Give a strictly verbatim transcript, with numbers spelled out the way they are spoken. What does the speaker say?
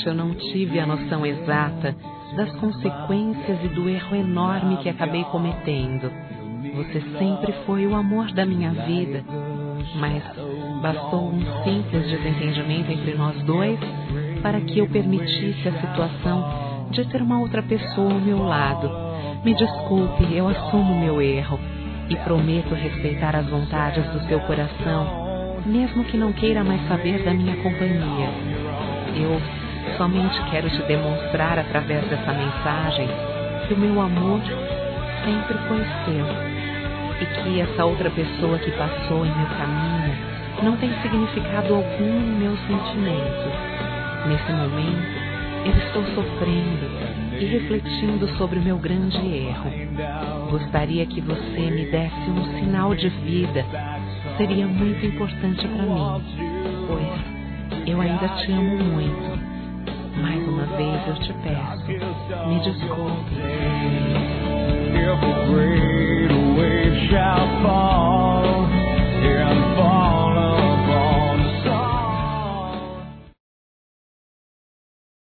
eu não tive a noção exata das consequências e do erro enorme que acabei cometendo. Você sempre foi o amor da minha vida, mas bastou um simples desentendimento entre nós dois para que eu permitisse a situação de ter uma outra pessoa ao meu lado. Me desculpe, eu assumo meu erro e prometo respeitar as vontades do seu coração, mesmo que não queira mais saber da minha companhia. Eu somente quero te demonstrar através dessa mensagem que o meu amor sempre foi seu e que essa outra pessoa que passou em meu caminho não tem significado algum em meus sentimentos. Nesse momento, eu estou sofrendo e refletindo sobre o meu grande erro. Gostaria que você me desse um sinal de vida. Seria muito importante para mim, pois eu ainda te amo muito. Mais uma vez eu te peço, me desculpe. If a great wave shall fall